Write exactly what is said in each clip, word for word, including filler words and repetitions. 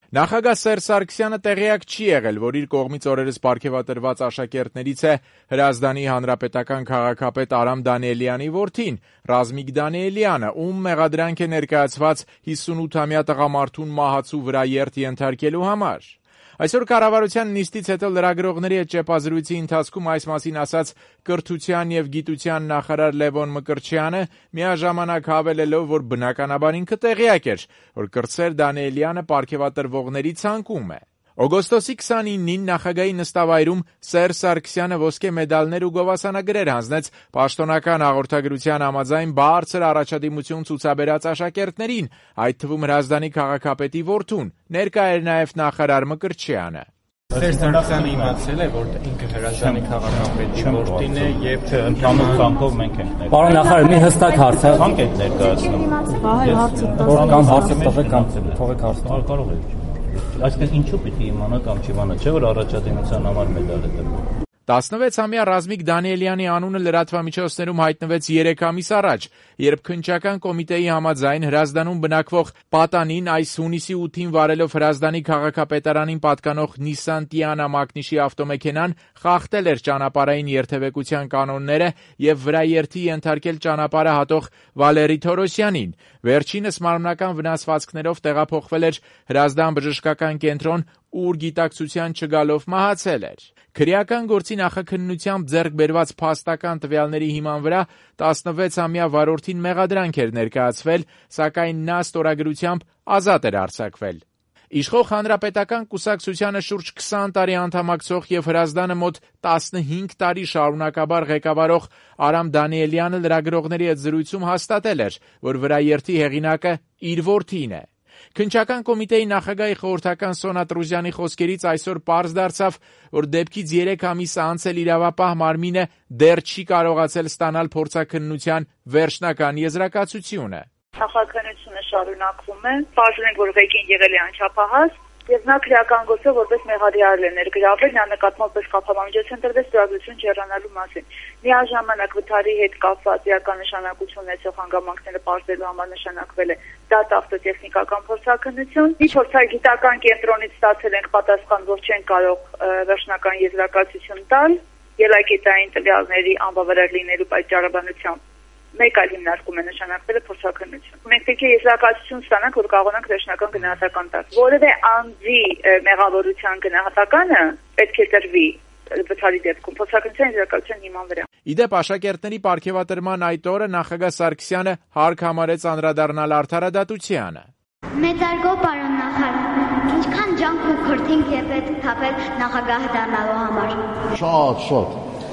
Նախագահ Սերժ Սարգսյանը տեղյակ չի եղել, որ իր կողմից օրերս պարգևատրված աշակերտներից է Հրազդանի հանրապետական քաղաքապետ Արամ Դանիելյանի որդին Ռազմիկ Դանիելյանը, ում մեղադրանք է ներկայացված հիսունութամյա տղամարդուն մահացու վրա երթ ենթարկելու համար։ Այսօր կառավարության նիստից հետո լրագրողների հետ ճեպազրույցի ընթացքում այս մասին ասաց կրթության և գիտության նախարար Լևոն Մկրտչյանը, միաժամանակ հավելելով, որ բնականաբար ինքը տեղյակ էր, որ կրտսեր Դանիելյանը պարգևատրվողների ցանկում է։ Օգոստոսի քսանինին նախագահի նստավայրում Սերժ Սարգսյանը ոսկե մեդալներ ու գովասանագրեր հանձնեց պաշտոնական հաղորդագրության համաձայն բարձր առաջադիմություն ցուցաբերած աշակերտներին, այդ թվում Հրազդանի քաղաքապետի որդուն, ներկա էր նաև նախարար Մկրտչյանը։ Սերժ Սարգսյանը իմացել է, որ ինքը Հրազդանի քաղաքապետի որդին է եւ ընդհանուր ցանկով մենք ենք ներկայացնում։ Պարոն նախարար, մի հստակ հարց է։ Ցանկ ենք ներկայացնում։ Վահե հարցը կամ հարցը տվեք կամ թողեք հարցը։ Կարող եք։ Այսինքն ինչու պիտի իմանա կամ չիմանա, չէ՞ որ առաջադիմության համար մեդալ է տրվում։ տասնվեցամյա Ռազմիկ Դանիելյանի անունը լրատվամիջոցներում հայտնվեց երեք ամիս առաջ, երբ քննչական կոմիտեի համաձայն Հրազդանում բնակվող Պատանին այս հունիսի ութին վարելով Հրազդանի քաղաքապետարանին պատկանող Նիսսան Տիանա մակնիշի ավտոմեքենան խախտել էր ճանապարհային երթևեկության կանոնները եւ վրա երթի ենթարկել ճանապարհը հատող Վալերի Թորոսյանին։ Վերջինս մարմնական վնասվածքներով տեղափոխվել էր Հրազդան բժշկական կենտրոն, ուր գիտակցության չգալով մահացել էր։ Քրեական գործի նախաքննությամբ ձեռք բերված փաստական տվյալների հիման վրա տասնվեցամյա վարորդին մեղադրանք էր ներկայացվել, սակայն նա ստորագրությամբ ազատ էր արձակվել։ Իշխող հանրապետական կուսակցությանը շուրջ քսան տարի անդամակցող եւ Հրազդանը մոտ տասնհինգ տարի շարունակաբար ղեկավարող Արամ Դանիելյանը լրագրողների հետ զրույցում հաստատել էր, որ վրաերթի հեղինակը իր որդին է։ Քննչական կոմիտեի նախագահի խորհրդական Սոնա Տրուզյանի խոսքերից այսօր պարզ դարձավ, որ դեպքից երեք ամիս անց էլ իրավապահ մարմինը դեռ չի կարողացել ստանալ փորձաքննության վերջնական եզրակացությունը։ Նախաքննությունը շարունակվում է, պարզվում է, որ ղեկին եղել է անչափահաս, եւ նա քրեական գործով որպես մեղադիար է ներգրավել, նա նկատմամբ կապամիջոց ընտրվեց ստորագրություն չեռանալու մասին։ Միաժամանակ վթարի հետ կապված իրական նշանակություն ունեցող հանգամանքները պարզելու համար նշանակվել է դատախտոտեխնիկական փորձաքննություն։ Մի փորձագիտական կենտրոնից ստացել ենք պատասխան, որ չեն կարող վերջնական եզրակացություն տալ ելակետային տվյալների անբավարար լինելու պատճառաբանությամբ։ Մեկ այլ հիմնարկում է նշանակվել է փորձաքննություն։ Մենք պետք է եզրակացություն ստանանք, որ կարողանանք վերջնական գնահատական տալ։ Որևէ անձի մեղավորության գնահատականը պետք է տրվի վթարի դեպքում փորձաքննության եզրակացության հիման վրա։ Իդեպ աշակերտների պարգևատրման այդ օրը նախագահ Սարգսյանը հարկ համարեց անդրադառնալ արդարադատությանը։ Մեծարգո պարոն նախարար, ինչքան ջանք ու քրտինք է պետք թափել նախագահ դառնալու համար։ Շատ, շատ։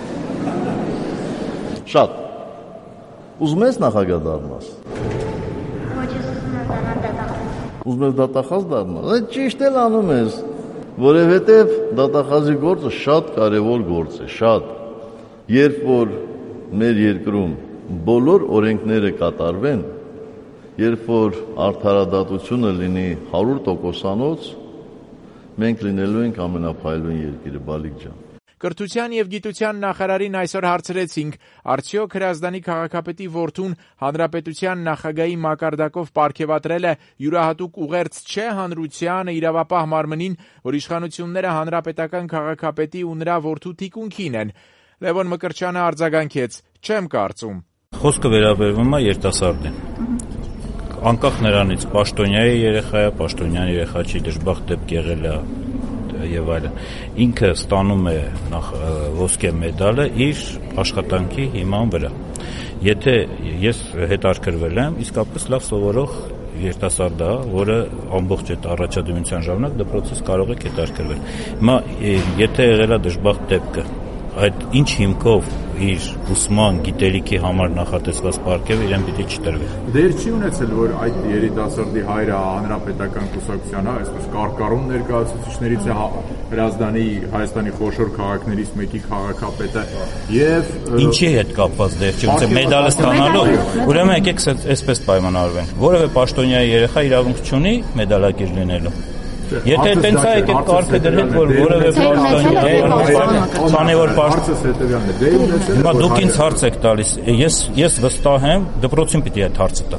Շատ։ Ուզում ես նախագահ դառնաս։ Ոչ, ես ուզում եմ դառնալ դատախազ։ Ուզում ես դատախազ դառնալ։ Այդ ճիշտ էլ անում ես, որովհետև դատախազի գործը շատ կարևոր գործ է, շատ։ Երբ որ մեր երկրում բոլոր օրենքները կատարվեն, երբ որ արդարադատությունը լինի հարյուր տոկոսանոց, մենք լինելու ենք ամենափայլուն երկիրը, բալիկ ջան։ Կրթության և գիտության նախարարին այսօր հարցրեցինք, արդյոք Հրազդանի քաղաքապետի որդուն հանրապետության նախագահի մակարդակով պարգևատրելը յուրահատուկ ուղերձ չէ հանրությանը, իրավապահ մարմնին, որ իշխանությունները հանրապետական քաղաքապետի ու նրա որդու թիկունքին են։ Լևոն Մկրտչյանը արձագանքեց. չեմ կարծում։ Խոսքը վերաբերվում է երիտասարդին։ Անկախ նրանից պաշտոնյայի երեխա է, պաշտոնյան երեխա չի, դժբախտ դեպք եղել է եւ այլն, ինքը ստանում է նախ ոսկե մեդալը իր աշխատանքի հիման վրա։ Եթե ես հետաքրքրվել եմ, իսկապես լավ սովորող երիտասարդ է, որը ամբողջ այդ առաջադիմության ժամանակ դպրոցից կարող է հետաքրքրվել։ Հիմա եթե եղել է դժբախտ դեպքը, այդ ինչ հիմքով իր ուսման գիտելիքի համար նախատեսված պարգևը իրեն պիտի չտրվի։ Դեր չի ունեցել, որ այդ երիտասարդի հայրը հանրապետական կուսակցության, այսպես կարկառուն ներկայացուցիչներից է Հրազդանի Հայաստանի խոշոր քաղաքներից մեկի քաղաքապետը եւ ինչի հետ կապված դեր չի ունեցել մեդալը ստանալու։ Ուրեմն եկեք այսպես պայմանավորվենք։ Որևէ պաշտոնյայի երեխա իրավունք չունի մեդալակիր լինելու։ Եթե տենց է եկեք կարգը դրեք, որ որևէ պաշտոնյա, քանի որ հարցը հետեւյալն է։ Հիմա դուք ինձ հարց եք տալիս, ես ես վստահ եմ, դպրոցին պիտի այդ հարցը տաք։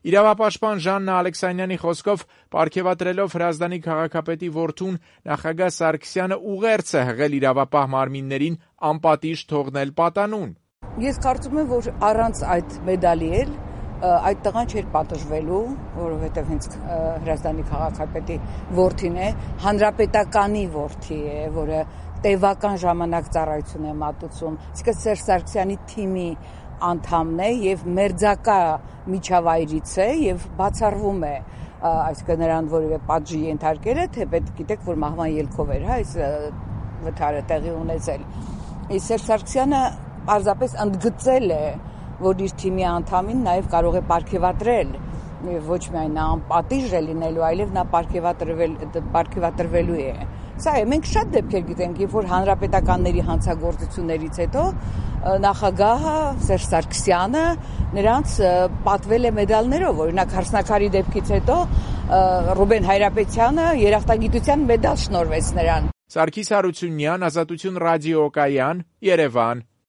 Իրավապաշտպան Ժաննա Ալեքսանյանի խոսքով պարգևատրելով Հրազդանի քաղաքապետի որդուն նախագահ Սարգսյանը ուղերձ է հղել իրավապահ մարմիններին անպատիժ թողնել պատանուն։ Ես կարծում եմ, որ առանց այդ մեդալի էլ այդ տղան չէր պատժվելու, որովհետև հենց Հրազդանի քաղաքապետի որդին է, հանրապետականի որդի է, որը տևական ժամանակ ծառայություն է մատուցում, իսկ Սերժ Սարգսյանի թիմի անդամն է եւ մերձակա միջավայրից է եւ բացառվում է, այսինքն նրան որևէ պատժի ենթարկել է, թե պետք գիտեք, որ մահվան ելքով էր, հա, այս վթարը տեղի ունեցել։ Իսկ Սերժ Սարգսյանը պարզապես ընդգծել է, որ իր թիմի անդամին նաեւ կարող է պարգևատրել, ոչ միայն նա անպատիժ է լինելու, այլև նա պարգևատրվել պարգևատրվելու է։ Սա է, մենք շատ դեպքեր գիտենք, երբ որ հանրապետականների հանցագործություններից հետո նախագահը Սերժ Սարգսյանը նրանց պատվել է մեդալներով, օրինակ Հարսնաքարի դեպքից հետո Ռուբեն Հայրապետյանը երախտագիտության մեդալ շնորհվեց նրան։ Սարգիս Հարությունյան, Ազատություն ռադիոկայան, Երևան։